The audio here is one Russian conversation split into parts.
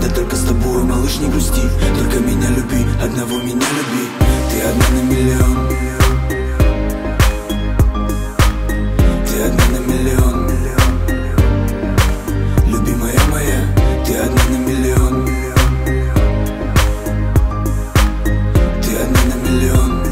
навсегда только с тобой, малыш, не грусти. Только меня люби, одного меня люби. Ты одна на миллион. Ты одна на миллион. Любимая моя, ты одна на миллион. Ты одна на миллион.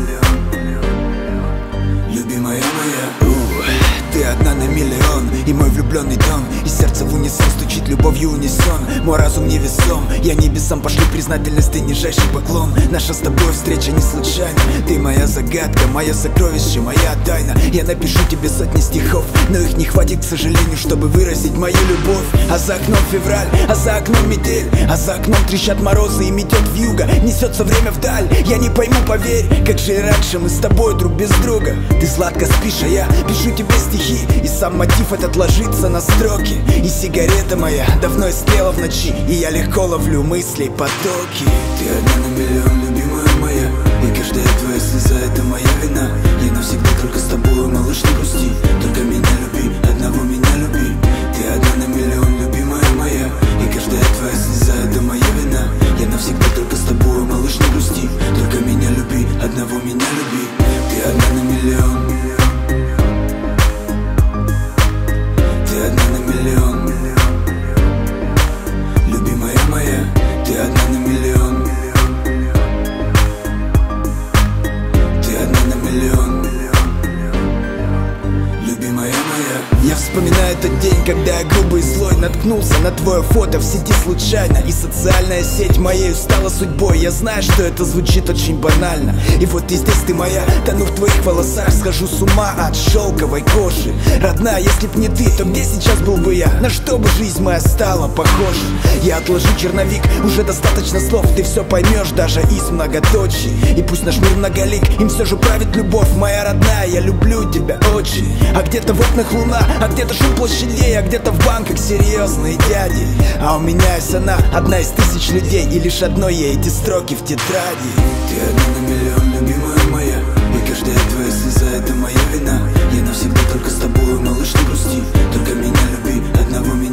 Любимая моя. Ты одна на миллион, и мой влюбленный тон, и сердце в унисон стучит любовью унисон. Мой разум невесом, я небесам пошлю признательность, ты нижайший поклон. Наша с тобой встреча не случайна. Ты моя загадка, мое сокровище, моя тайна. Я напишу тебе сотни стихов, но их не хватит, к сожалению, чтобы выразить мою любовь. А за окном февраль, а за окном метель, а за окном трещат морозы и метет вьюга. Несется время вдаль, я не пойму, поверь, как же и раньше мы с тобой друг без друга. Ты сладко спишь, а я пишу тебе стихи, и сам мотив этот ложится на строки. И сигарета моя давно истлела в ночи, и я легко ловлю мыслей потоки. Ты одна на миллион, любимая моя, и каждая твоя слеза — это моя вина. Я навсегда только с тобой, малыш, не грусти. Только меня люби, одного меня люби. Ты одна на миллион, любимая моя, и каждая твоя слеза — это моя вина. Я навсегда только с тобой, малыш, не грусти. Только меня люби, одного меня люби. Ты одна на миллион. Ты одна на миллион. Любимая моя, ты одна на миллион. Ты одна на миллион. Любимая моя. Я вспоминаю тот день, когда я грубый и злой наткнулся на твое фото в сети случайно. И социальная сеть моей стала судьбой. Я знаю, что это звучит очень банально. И вот и здесь ты моя, тону в твоих волосах, схожу с ума от шелковой кожи. Родная, если б не ты, то где сейчас был бы я? На что бы жизнь моя стала похожа? Я отложу черновик, уже достаточно слов. Ты все поймешь даже из многоточий. И пусть наш мир многолик, им все же правит любовь. Моя родная, я люблю тебя очень. А где-то в окнах луна, а где-то шум площадей, а где-то в банках серьезные дяди. А у меня есть она, одна из тысяч людей, и лишь одной ей эти строки в тетради. Ты одна на миллион, любимая моя, и каждая твоя слеза — это моя вина. Я навсегда только с тобой, малыш, не грусти. Только меня люби, одного меня